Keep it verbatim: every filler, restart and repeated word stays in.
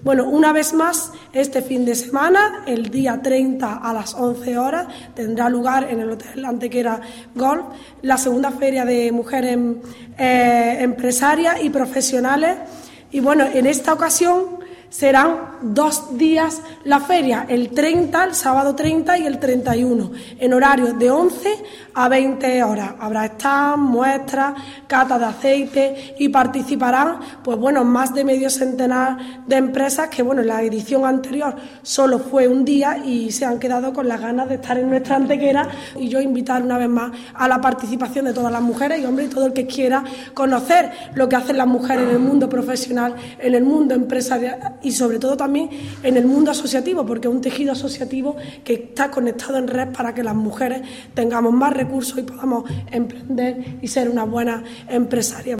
Bueno, una vez más, este fin de semana, el día treinta a las once horas, tendrá lugar en el Hotel Antequera Golf la segunda feria de mujeres eh, empresarias y profesionales. Y bueno, en esta ocasión serán dos días la feria, el treinta, el sábado treinta y el treinta y uno, en horario de once a veinte horas. Habrá stand, muestras, catas de aceite y participarán, pues bueno, más de medio centenar de empresas que, bueno, en la edición anterior solo fue un día y se han quedado con las ganas de estar en nuestra Antequera. Y yo invitar una vez más a la participación de todas las mujeres y, hombre, todo el que quiera conocer lo que hacen las mujeres en el mundo profesional, en el mundo empresarial y sobre todo también en el mundo asociativo, porque es un tejido asociativo que está conectado en red para que las mujeres tengamos más recursos y podamos emprender y ser una buena empresaria.